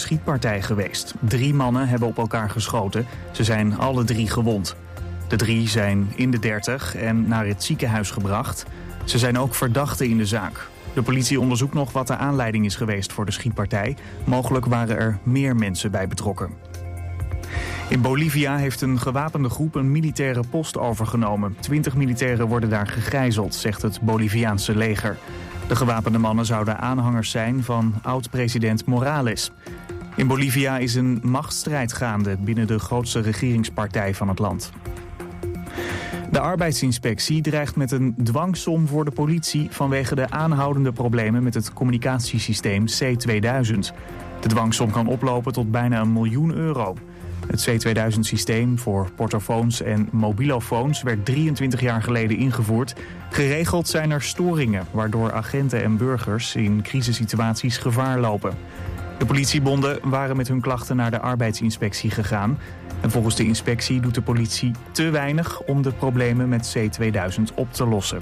schietpartij geweest. 3 mannen hebben op elkaar geschoten. Ze zijn alle 3 gewond. De 3 zijn in de 30 en naar het ziekenhuis gebracht. Ze zijn ook verdachten in de zaak. De politie onderzoekt nog wat de aanleiding is geweest voor de schietpartij. Mogelijk waren er meer mensen bij betrokken. In Bolivia heeft een gewapende groep een militaire post overgenomen. 20 militairen worden daar gegijzeld, zegt het Boliviaanse leger. De gewapende mannen zouden aanhangers zijn van oud-president Morales. In Bolivia is een machtsstrijd gaande binnen de grootste regeringspartij van het land. De arbeidsinspectie dreigt met een dwangsom voor de politie vanwege de aanhoudende problemen met het communicatiesysteem C2000. De dwangsom kan oplopen tot bijna €1 miljoen. Het C2000-systeem voor portofoons en mobilofoons werd 23 jaar geleden ingevoerd. Geregeld zijn er storingen, waardoor agenten en burgers in crisissituaties gevaar lopen. De politiebonden waren met hun klachten naar de arbeidsinspectie gegaan. En volgens de inspectie doet de politie te weinig om de problemen met C2000 op te lossen.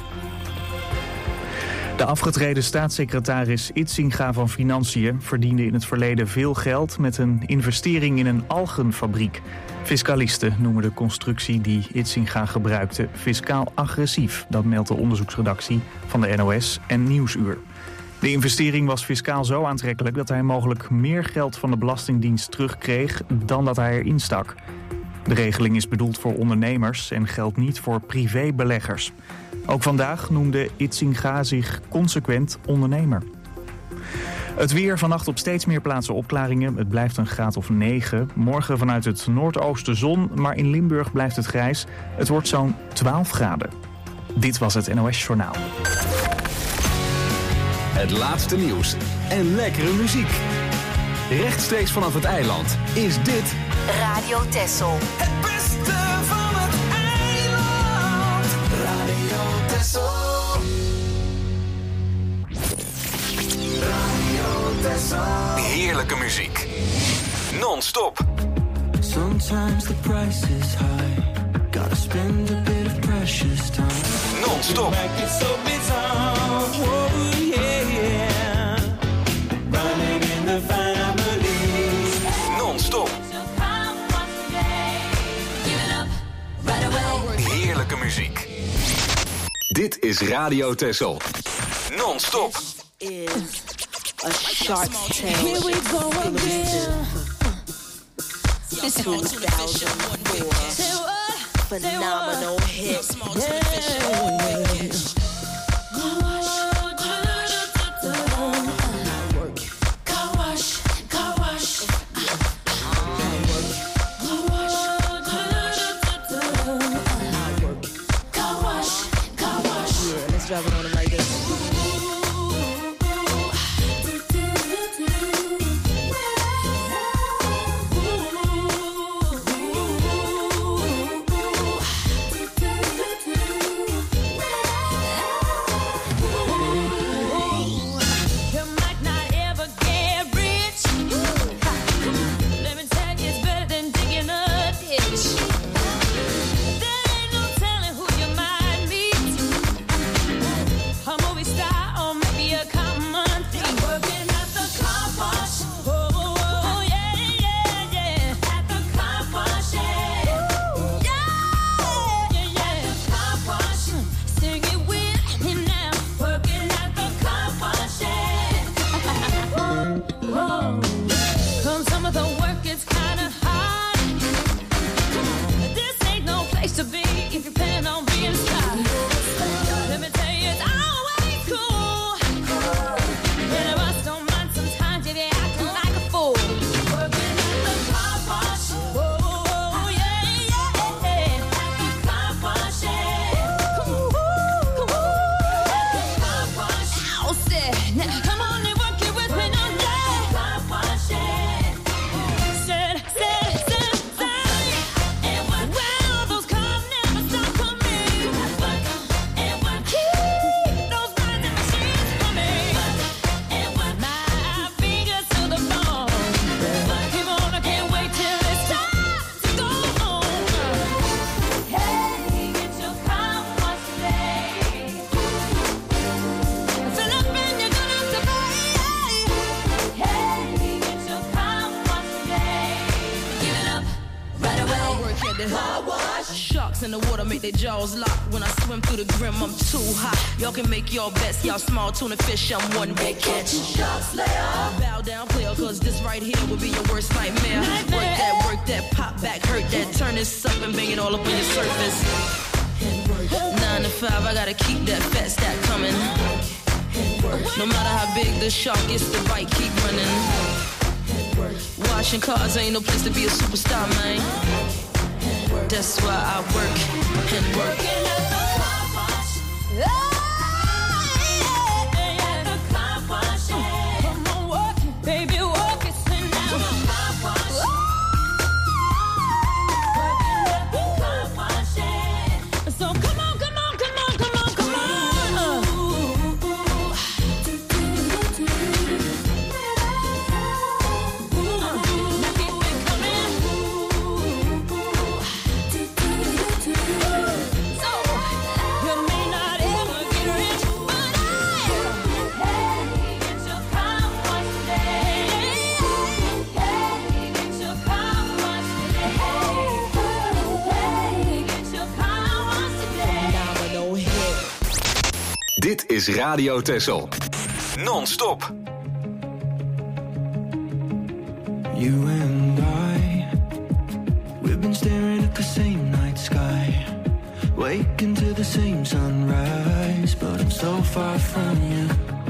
De afgetreden staatssecretaris Idsinga van Financiën verdiende in het verleden veel geld met een investering in een algenfabriek. Fiscalisten noemen de constructie die Idsinga gebruikte fiscaal agressief. Dat meldt de onderzoeksredactie van de NOS en Nieuwsuur. De investering was fiscaal zo aantrekkelijk dat hij mogelijk meer geld van de Belastingdienst terugkreeg dan dat hij erin stak. De regeling is bedoeld voor ondernemers en geldt niet voor privébeleggers. Ook vandaag noemde Idsinga zich consequent ondernemer. Het weer, vannacht op steeds meer plaatsen opklaringen. Het blijft een graad of 9. Morgen vanuit het noordoosten zon, maar in Limburg blijft het grijs. Het wordt zo'n 12 graden. Dit was het NOS Journaal. Het laatste nieuws en lekkere muziek. Rechtstreeks vanaf het eiland is dit Radio Texel. Het beste van het eiland. Radio Texel. Radio Texel. heerlijke muziek. Non-stop. Sometimes the price is high. Gotta spend a bit of precious time. Non-stop. Non-stop. Heerlijke muziek. Dit is Radio Texel. Non-stop. Is a Shark's Tale. Here we go again. 2004 phenomenal hit. Drop it on him like this. the car wash. Sharks in the water make their jaws lock. When I swim through the grim, I'm too hot. Y'all can make your bets, y'all small tuna fish, I'm one big catch. Shark Slayer. Bow down, player, cause this right here will be your worst nightmare. Work that, pop back, hurt that, turn this up and bang it all up on your surface. 9 to 5, I gotta keep that fat stack coming. No matter how big the shark is, the bite keep running. Washing cars ain't no place to be a superstar, man. That's why I work and work. Baby, walk it, sit down. So come on, come on, come on, come on, come on. Now keep it coming. So you may not ever get rich, but I get your car wash today. Get your car wash today. Get your car wash today. Domino hit. Dit is Radio Texel. Non-stop. You and I, we've been staring at the same night sky, waking to the same sunrise, but I'm so far from you.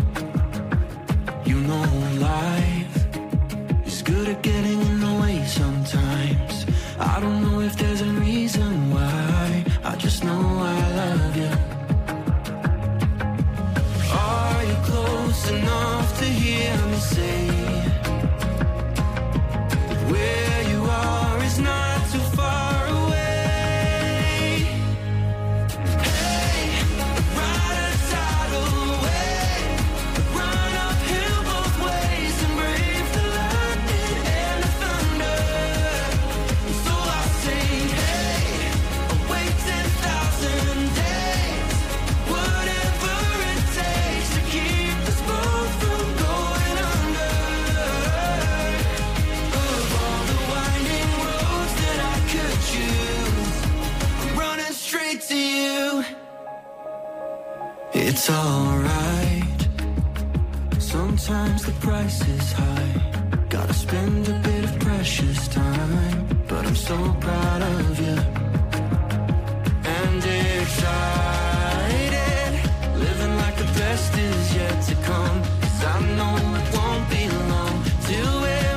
You know life is good at getting in the way sometimes. I don't know if there's a reason why, I just know I love you. Are you close enough to hear me say where you are is not too far away? Hey, ride a tidal wave, run uphill both ways and brave the lightning and the thunder. So I say, hey, I'll wait 10,000 days, whatever it takes to keep this boat from going under. Of all the winding roads that I could choose, I'm running straight to you. It's alright. Sometimes the price is high. Gotta spend a bit of precious time, but I'm so proud of you. And excited, living like the best is yet to come. 'Cause I know it won't be long till we're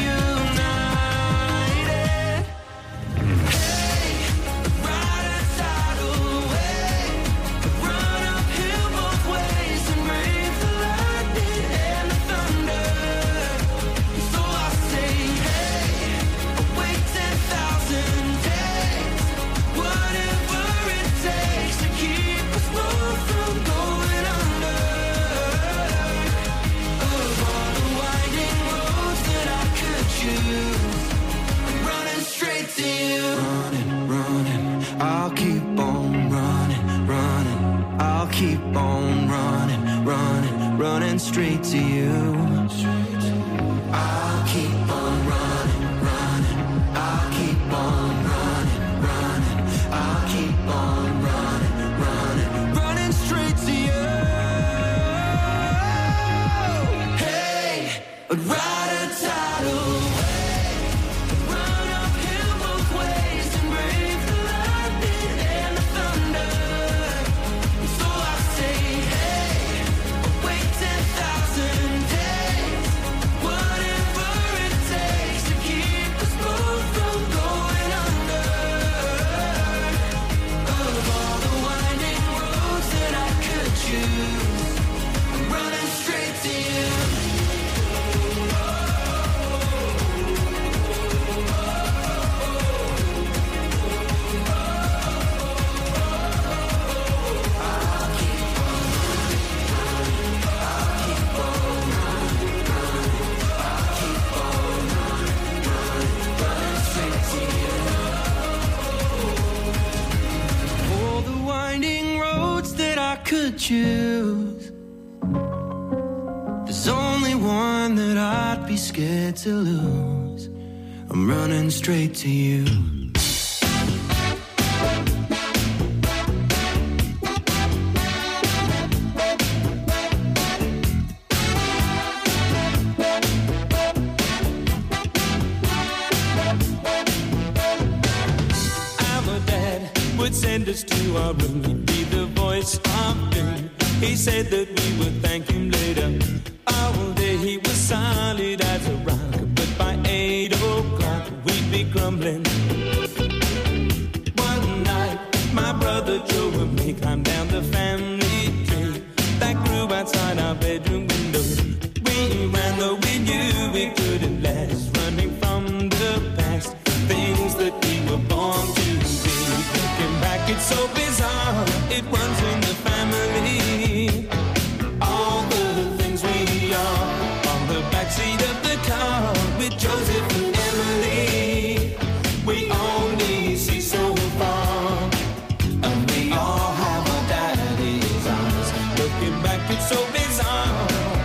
reunited. Hey, ride a tidal wave, run uphill both ways and brave the lightning and the thunder. So I say, hey, I'll wait 10,000 days, whatever it takes to keep us both from going under. Of all the winding roads that I could choose, I'm running straight to you. Running, running, I'll keep on running, running. I'll keep on running, running, running straight to you. I'll keep on running, running. I'll keep on running, running. I'll keep on running, running, running straight to you. Hey, I'd ride a tidal wave, run uphill both ways and brave the lightning and the thunder. So I say, hey, I'll wait 10,000 days, whatever it takes to keep us both from going under. Of all the winding roads that I could choose, I'm running straight to you. For the winding roads that I could choose, there's only one that I'd be scared to lose. I'm running straight to you. send us to our room. He'd be the voice of doom. He said that we would thank him later. All day he was solid as a rock, but by 8 o'clock we'd be grumbling. One night, my brother Joe and me climbed down the family tree that grew outside our bedroom window. We ran though we knew we couldn't last, running from the past, things that we were born to be. Looking back, it's so bizarre, it runs in the family. All the things we are on the backseat of the car with Joseph and Emily. We only see so far, and we all have our daddy's eyes. Looking back, it's so bizarre.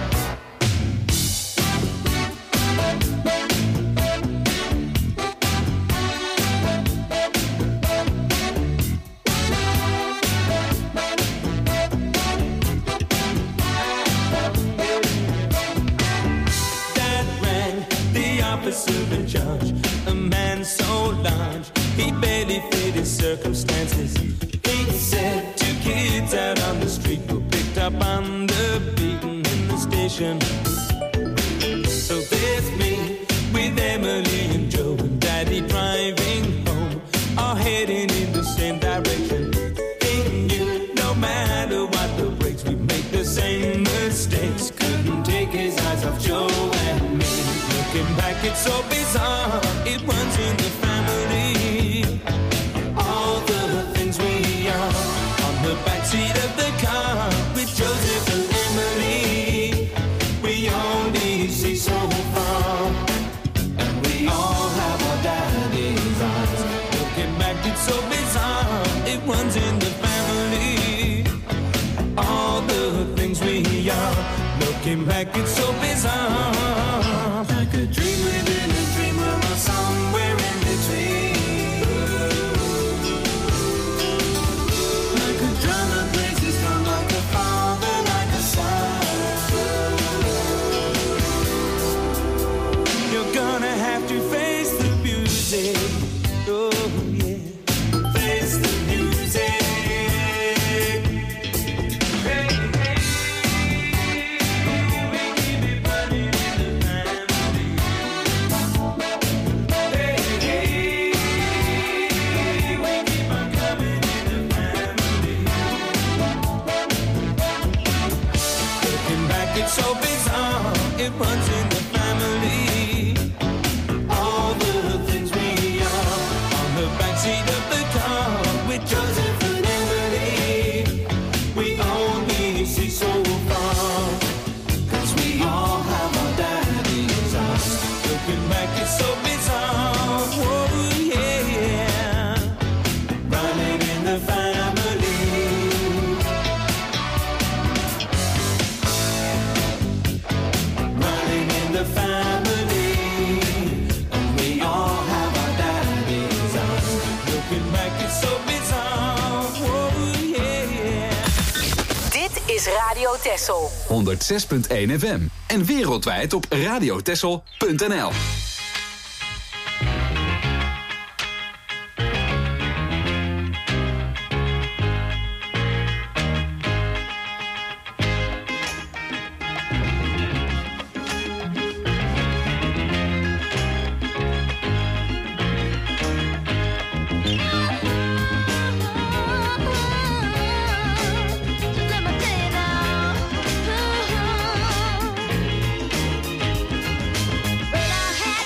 Officer in charge, a man so large, he barely fit his circumstances. He said 2 kids out on the street were picked up on the beaten in the station. So there's me with Emily and Joe and Daddy driving home, all heading in the same direction. He knew no matter what the brakes, we'd make the same mistakes. Couldn't take his eyes off Joe and me. Looking back, it's so bizarre, it runs in the family. All the things we are on the backseat of the car with Joseph and Emily. We only see so far, and we all have our daddy's eyes. Looking back, it's so bizarre, it runs in the family. All the things we are, looking back, it's so bizarre. Like a dream within a dream, or somewhere in between. Like a drama plays its drum, like a father, like a son. You're gonna have to face the music. Oh yeah, face the music. It's so bizarre, it runs in the family. All the things we are on the backseat of the car with Joseph and Emily. We only see so far, 'cause we all have our daddy's eyes. Looking back, it's so bizarre. Oh yeah, running in the family. The family, and we all have our daddy's eyes. Looking back, it's so bizarre. Oh yeah. Dit is Radio Texel. 106.1 FM en wereldwijd op radiotexel.nl. Well, I had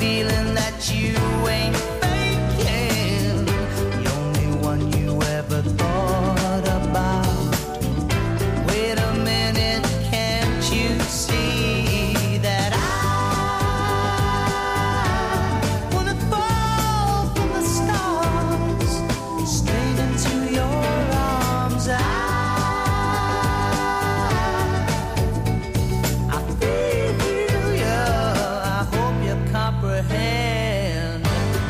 feeling that you ain't faking. The only one you ever thought about. Wait a minute, can't you see that I wanna fall from the stars straight into your arms? I feel you, I hope you comprehend.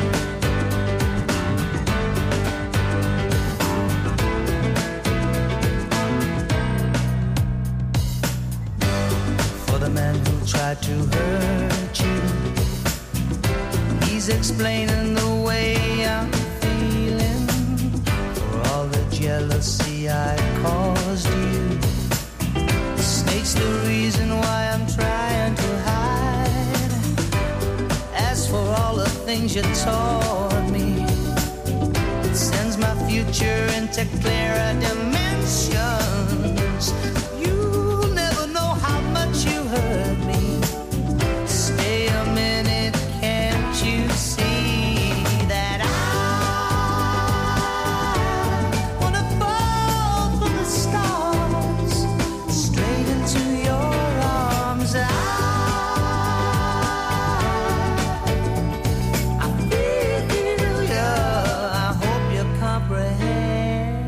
For the man who tried to hurt you, he's explaining the way I'm feeling. For all the jealousy I caused you, the snake's the reason why I'm trying to hide. As for all the things you taught me, it sends my future into clearer dimensions. You'll never know how much you hurt me. Stay a minute, can't you see that I wanna fall from the stars straight into your arms? I feel you, I hope you comprehend.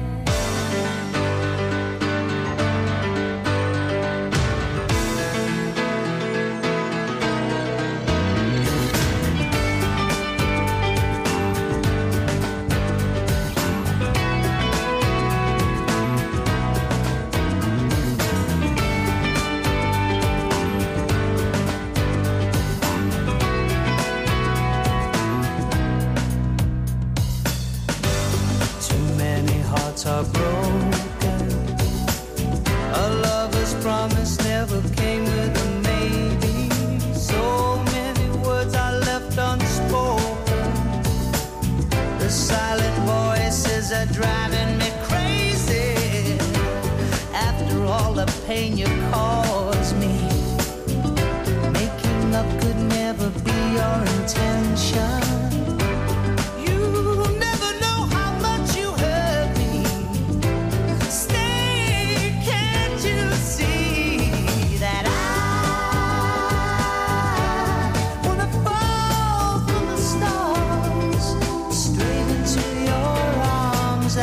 Too many hearts are broken. A lover's promise never came with a maybe. So many words are left unspoken. The silent voices are driving me crazy. After all the pain you caused me, making up could never be your intention. You'll never know how much you hurt me. Stay, can't you see that I wanna fall from the stars straight into your arms? I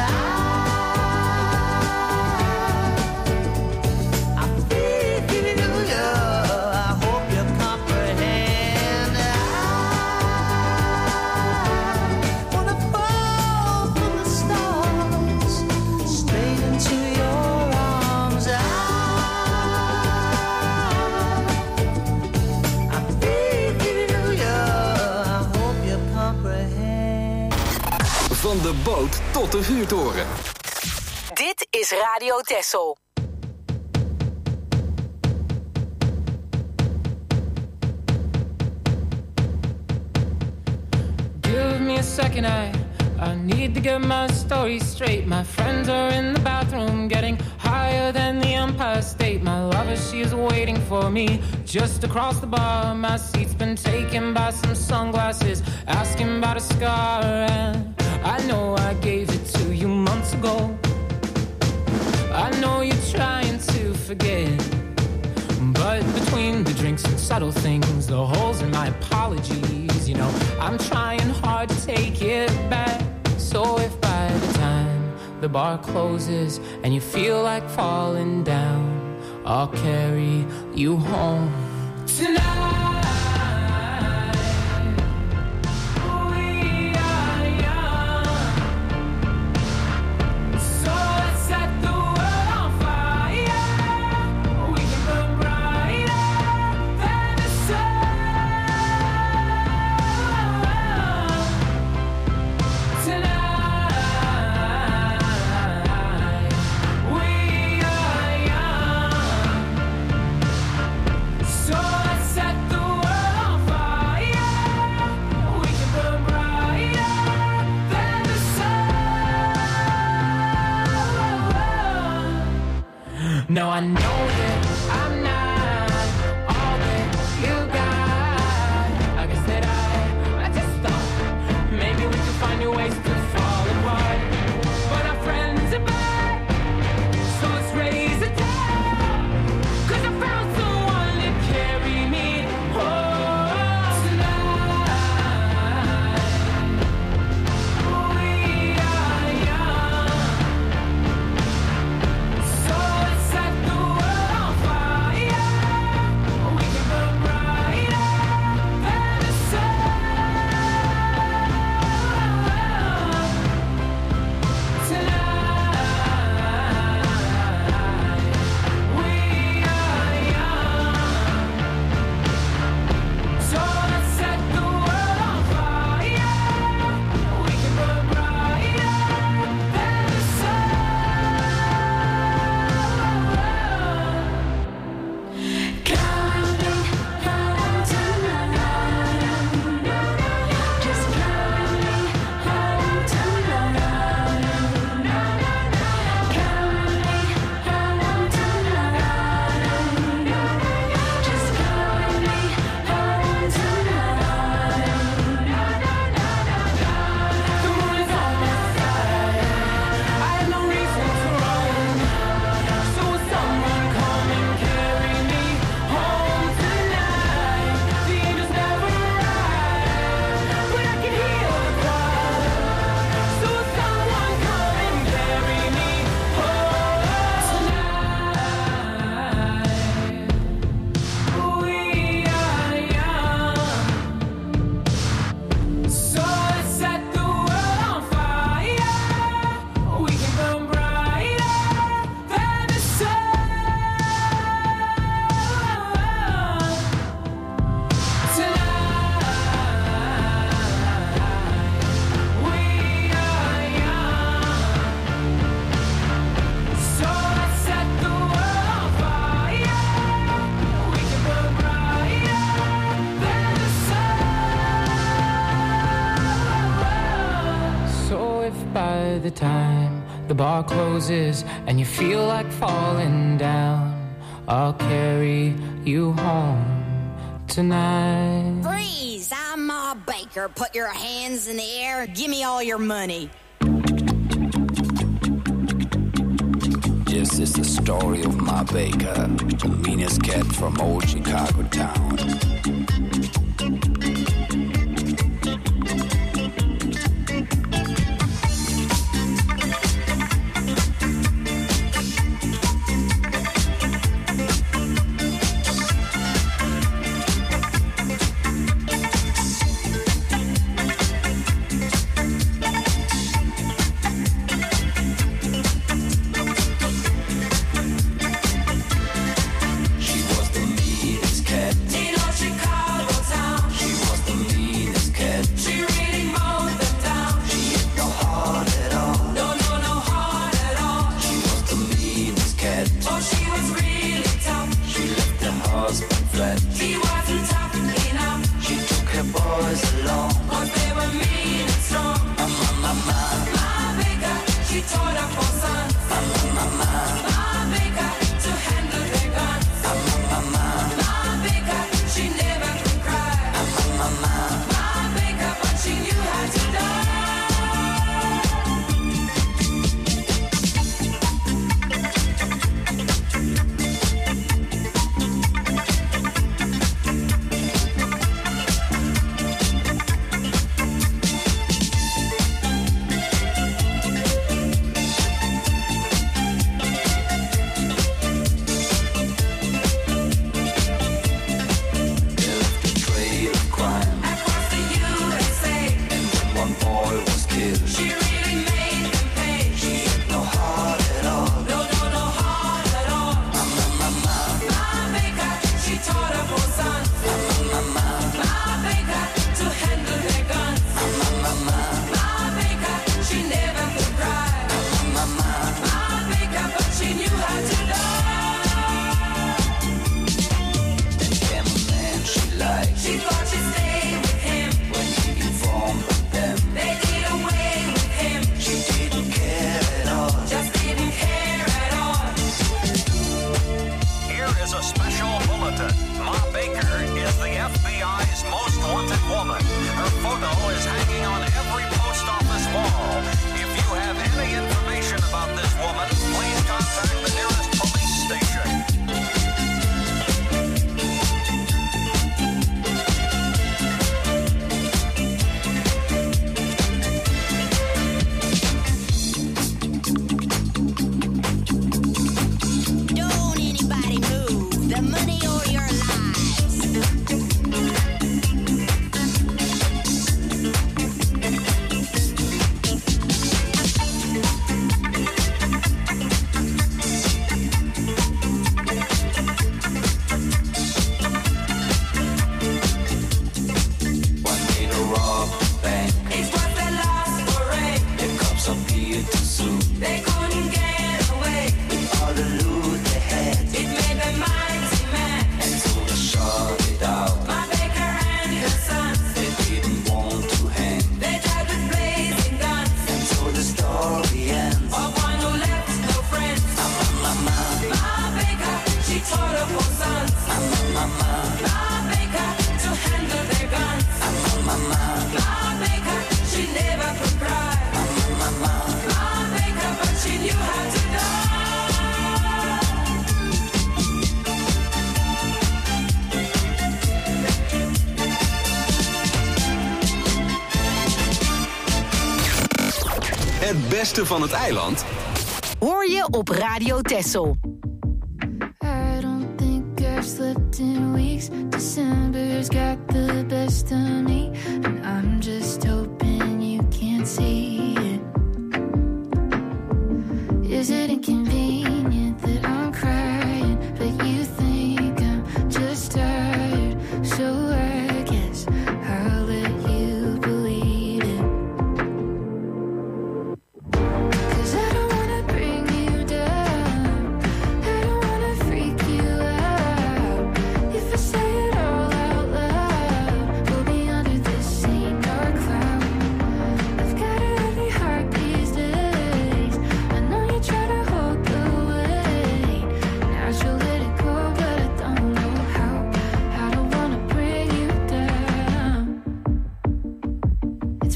feel you, I hope you comprehend. I wanna fall from the stars straight into your arms. I feel you, I hope you comprehend. Van de boot tot de vuurtoren. Dit is Radio Texel. Give me a second, I need to get my story straight. My friends are in the bathroom getting higher than the Empire State. My lover, she is waiting for me just across the bar. My seat's been taken by some sunglasses, asking about a scar. And I know I gave it to you months ago. I know you're trying to forget, but between the drinks and subtle things, the holes in my apologies, you know, I'm trying hard to take it back. So if by the time the bar closes and you feel like falling down, I'll carry you home tonight. We are young, so let's set the world on fire. We can burn brighter than the sun tonight. We are young, so let's set the world on fire. We can burn brighter than the sun. Now I know that I'm not all that you got. I guess that I of the time the bar closes and you feel like falling down, I'll carry you home tonight. Freeze! I'm Ma Baker. Put your hands in the air and give me all your money. This is the story of Ma Baker, the meanest cat from old Chicago town. Het beste van het eiland hoor je op Radio Texel. I don't think I've slept in weeks. December's got the best of me, and I'm just hoping you can't see it. Is it inconvenient that I'm crying, but you think I'm just tired? So I guess I'll let you believe it. 'Cause I don't wanna bring you down, I don't wanna freak you out. If I say it all out loud, we'll be under the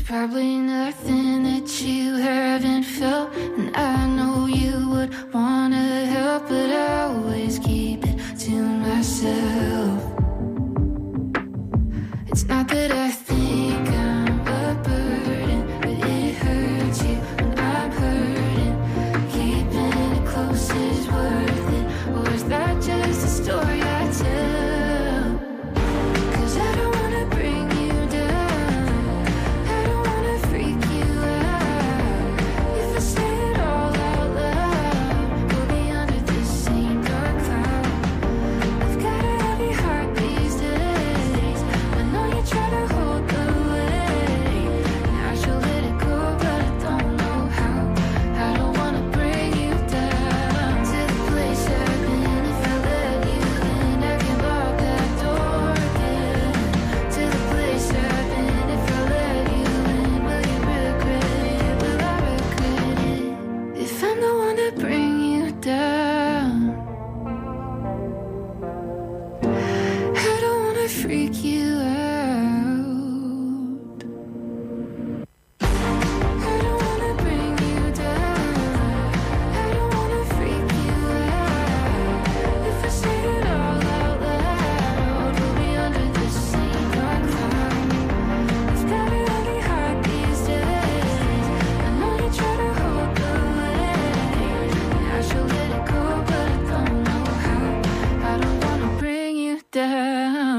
probably nothing that you haven't felt, and I know you would wanna help, but I always keep it to myself. It's not that I think I'm a burden, but it hurts you when I'm hurting. Keeping it close is worth it, or is that just a story I tell? 'Cause I don't wanna bring you down, I don't wanna freak you out. If I say it all out loud, we'll be under this same dark cloud. I've got a heavy heart these days, I know you try to hold the weight. Now I should let it go, but I don't know how. I don't wanna bring you down to the place I've been. If I let you in, I can lock that door again. To the place I've been. If I let you in, will you regret it? Will I regret it? If I'm the one to bring you down, I don't wanna freak you out. I don't wanna bring you down, I don't wanna freak you out. If I say it all out loud, we'll be under the same dark cloud. I've got a heavy heart these days, I know you try to hold the weight. Now I should let it go, but I don't know how. I don't wanna bring you down.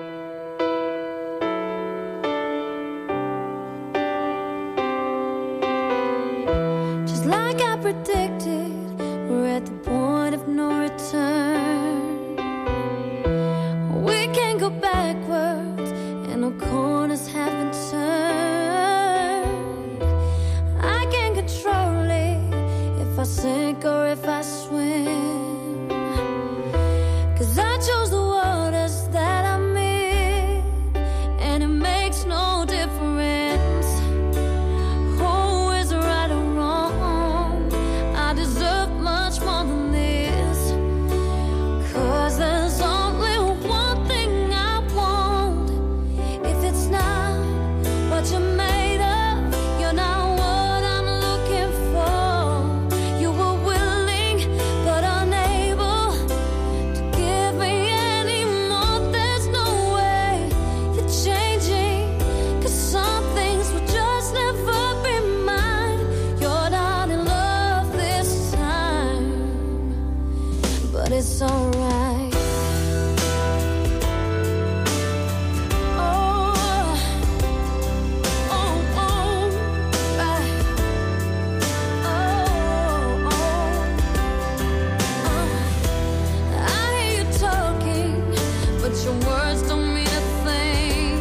Just like I predicted, we're at the point of no return. We can't go backwards, and no corners have been turned. I can't control it if I sink or if I swim. 'Cause I chose the waters that I'm in, and it makes no difference who is right or wrong. I deserve much more than this. 'Cause there's only one thing I want. If it's not what you're made of, you're not what I'm looking for. You were willing but unable to give me any more. There's no way you're changing, 'cause some things will just never be mine. You're not in love this time, but it's alright. Oh, oh, oh, right. Oh, oh. I hear you talking, but your words don't mean a thing.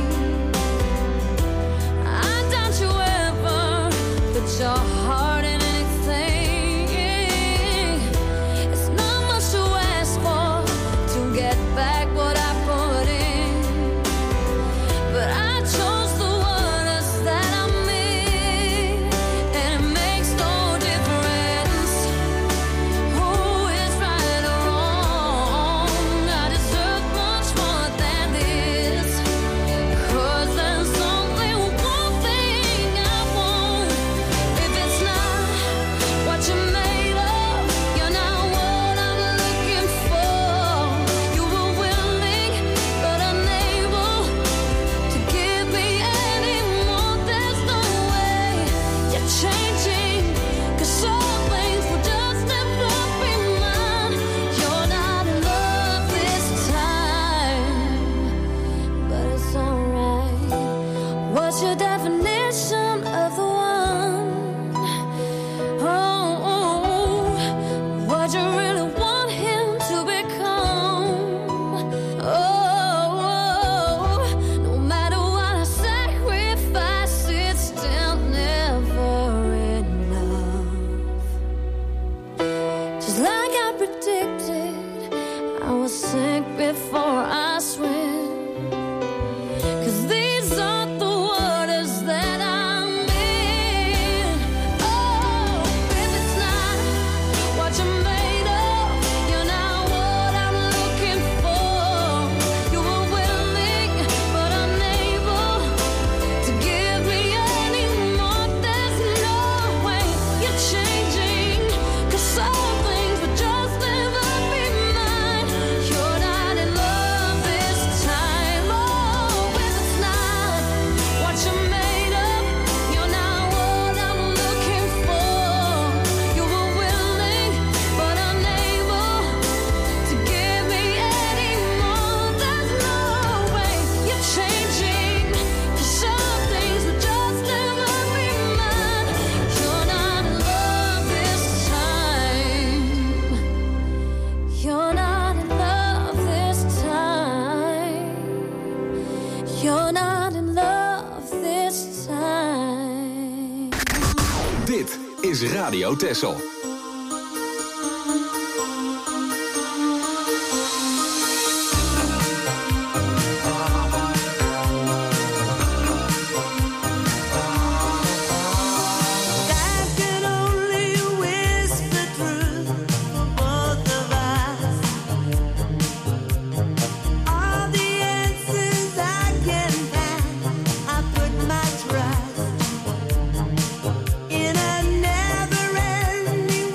I doubt you ever put your heart in anything. It's not much to ask for to get back what I put in, but I chose the waters that I'm in, and it makes no difference who is right or wrong. I deserve much more than this, 'cause there's only one thing I want. If it's not what you're made of, you're not what I'm looking for. You were willing but unable to give me any more. There's no way you're changing, 'cause some things will just never be mine. You're not in love this time, but it's alright. What's your definition of the one? Oh, what you really want him to become? Oh, no matter what I sacrifice, it's still never enough. Just like I predicted, I will sink before I swim. 'Cause these are the waters that I'm in. Dit is Radio Texel. In a never-ending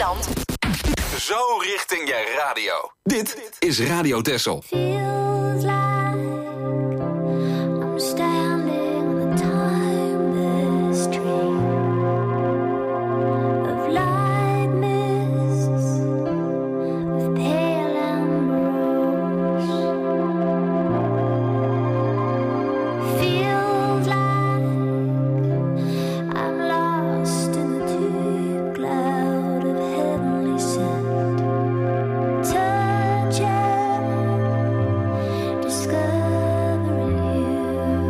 Zeeland. Zo richting je radio. Dit is Radio Texel. Feels like I'm standing on the timeless tree of light mists, of pale ambrose. Feels like I'm lost in the deep cloud of heavenly scent. Touching, discovering you.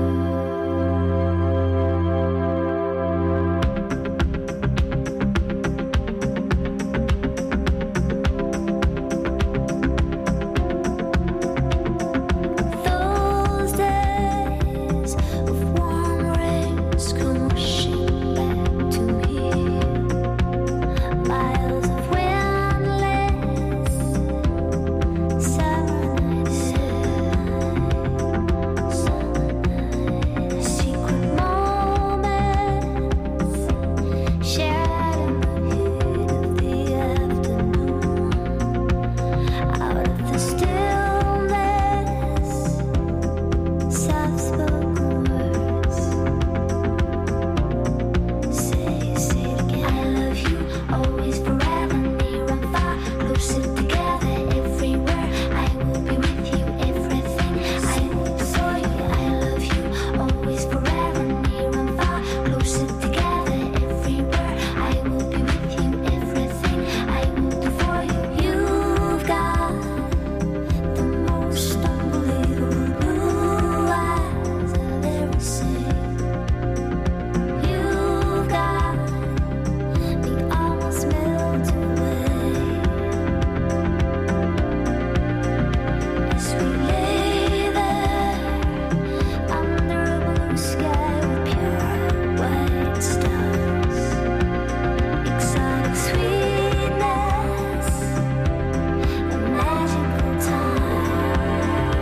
Those days of warm rains come rushing back to me. Miles of windless summer nights, secret moments shared in the heat of the afternoon. Out of the stillness, soft-spoken words. Say it again. I love you, always, forever, near and far, closer together, everywhere. I will be with you, everything. I will be for you. I love you, always, forever, near and far, closer together, everywhere. I will be with you, everything. I will do for you. You've got the most unbelievable blue eyes I've ever seen. You've got me almost melting away as we lay there under a blue sky with pure white stars. Exotic sweetness, a magical time.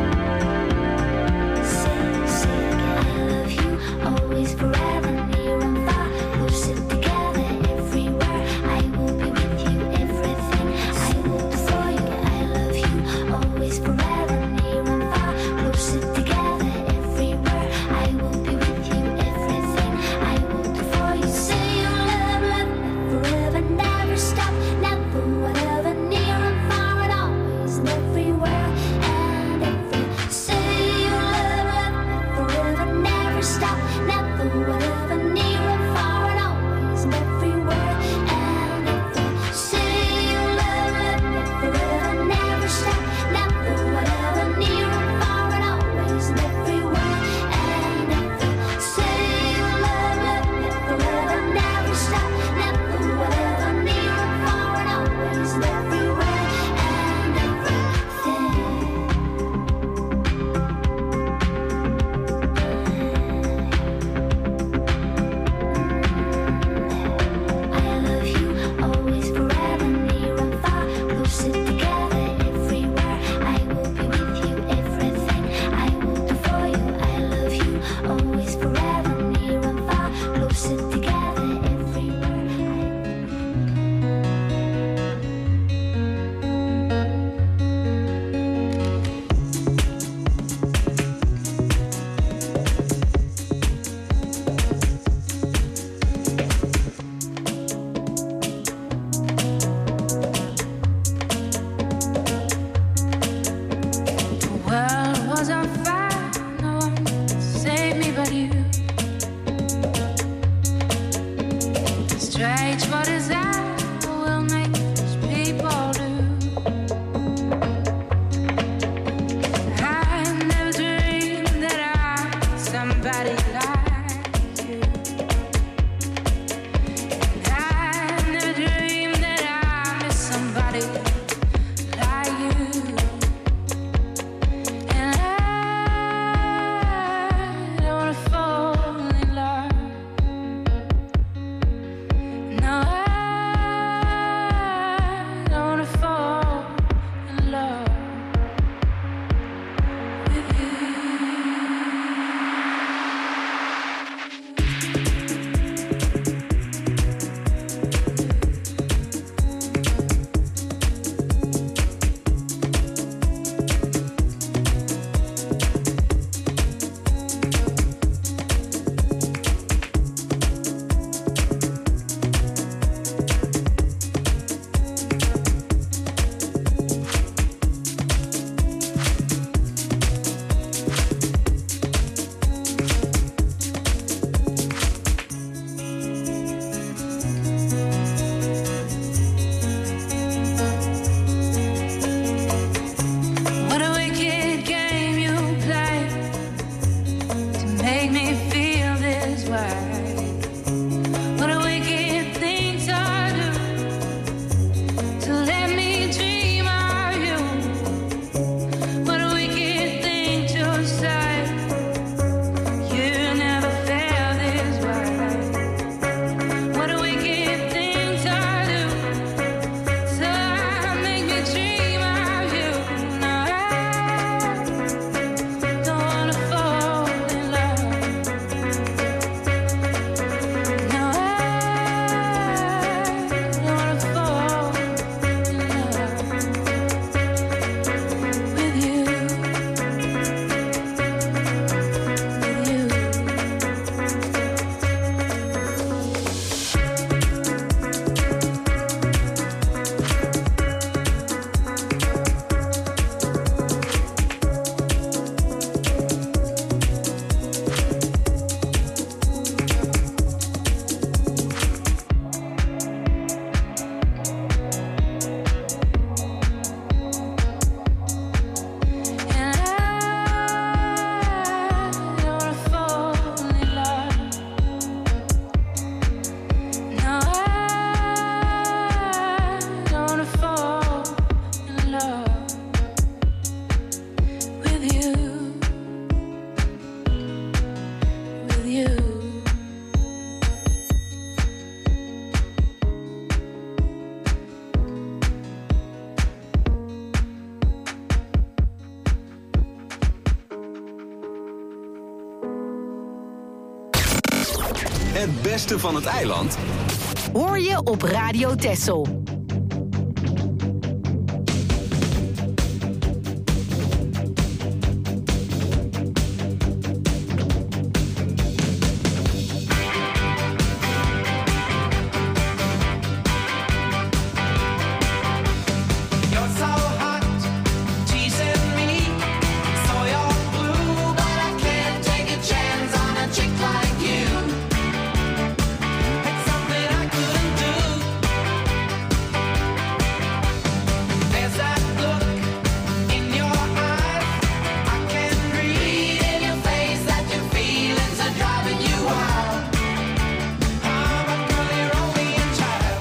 Say it again. I love you, always, forever, near and far, closer together, everywhere. I will be with you, everything. I will do for you. I love you, always, forever, near and far, closer together, everywhere. I will be with you, everything. I will do for you. Say you love me forever, never stop, never, whatever, near and far, and always, and everywhere, and every. Say you love me forever, never stop, never, whatever, near and far, and always, and everywhere, and every. Say you love me forever, never stop, never, whatever, near and far, and always, and everywhere, and every. Say you love me forever, never stop, never, whatever, near and far, and always, and everywhere, and I love you, always, forever, near and far, closer together, everywhere. I will be with you, everything. I will do for you. I love you, always, forever, near and far, closer together, everywhere. The world was on fire, no one could save me but you. Strange what is that will make these people do. I never dreamed that I'm somebody like you. I never dreamed that I'm somebody like you. And I don't wanna fall in love. No, I don't wanna fall in love with you. make me feel this way. What a wicked thing to do, to let me dream of you. What a wicked thing to say, you never felt this way. What a wicked thing to do, to make me dream of you. No, I don't wanna fall in love. No, I don't wanna fall in love with you. Het beste van het eiland Hoor je op Radio Texel. You're so hot, teasing me. So you're blue, but I can't take a chance on a chick like you. It's something I couldn't do. There's that look in your eyes. I can read in your face that your feelings are driving you wild. I'm a girly Romeo child.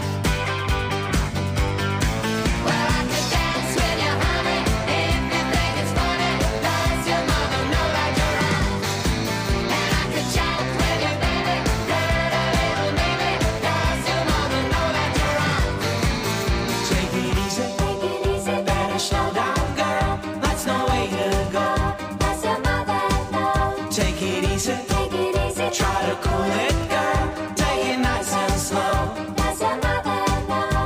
Well, I could dance with you, honey, if you think it's funny. Does your mother know that you're out? And I could chat with you, baby, good a little baby. Does your mother know that you're out? Take it easy, better slow down, girl. That's no way to go. Does your mother know? Take it easy, try to cool it, girl. Take it nice and slow. Does your mother know?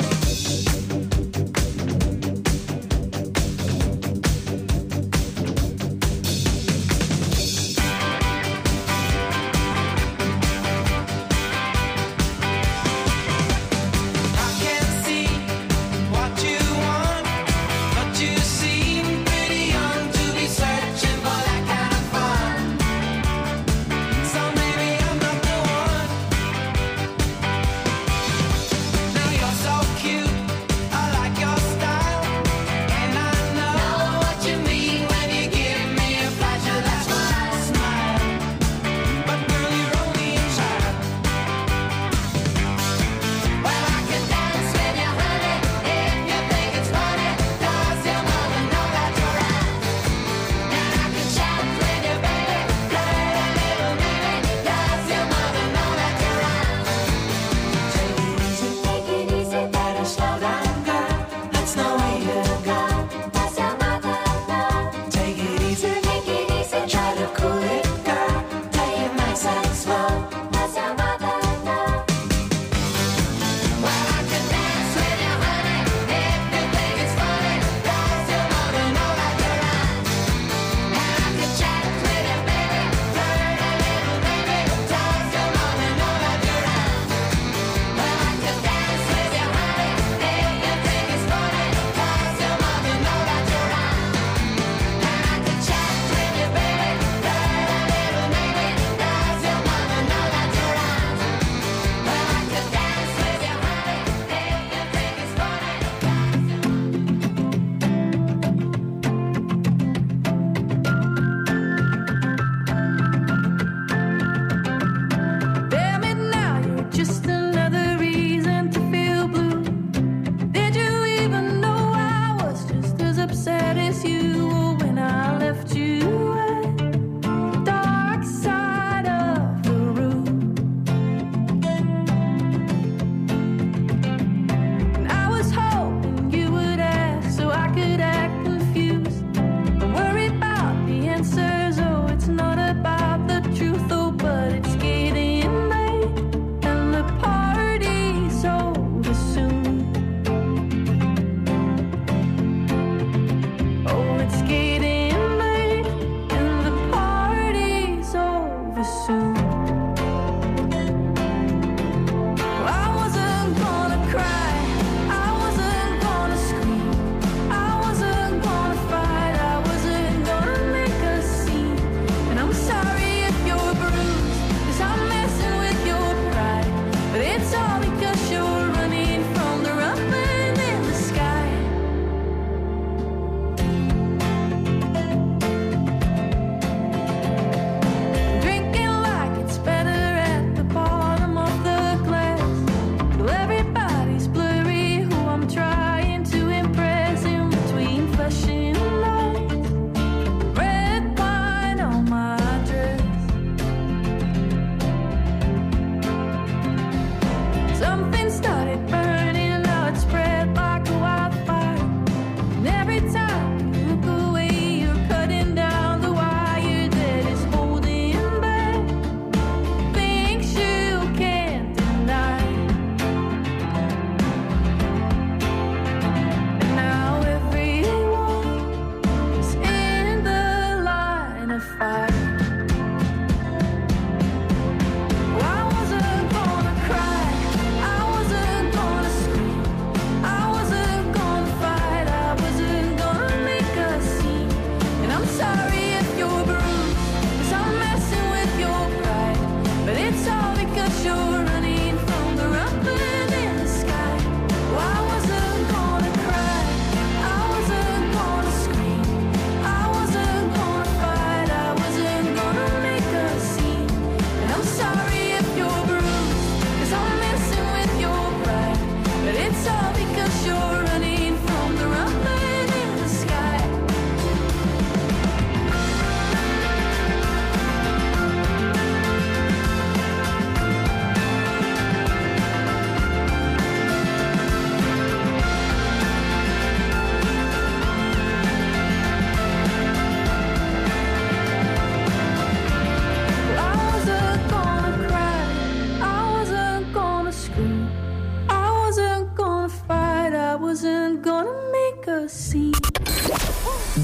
I can see what you want, but you seem pretty young to be searching for that kind of fun. So maybe I'm not the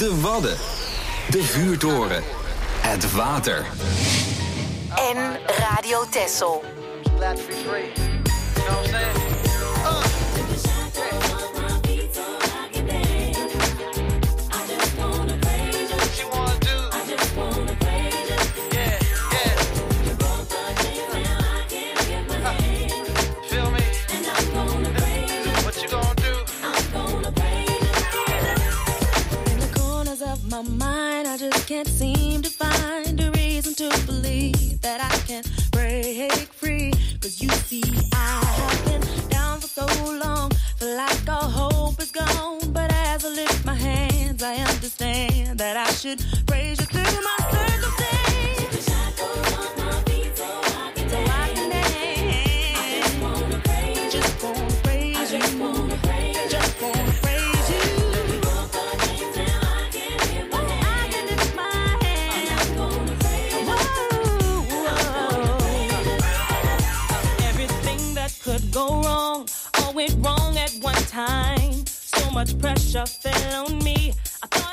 De Wadden. De Vuurtoren. Het water. En Radio Texel. Glad to be free. You know what I'm saying? My mind, I just can't seem to find a reason to believe that I can break free. Cause you see, I have been down for so long, feel like all hope is gone. But as I lift my hands, I understand that I should praise you through my circumstance. Take the shackles off my feet so I can dance. I just wanna praise you. Just wanna praise you. Just wanna praise you. Just wanna praise you. Go wrong, all went wrong at one time. So much pressure fell on me. I thought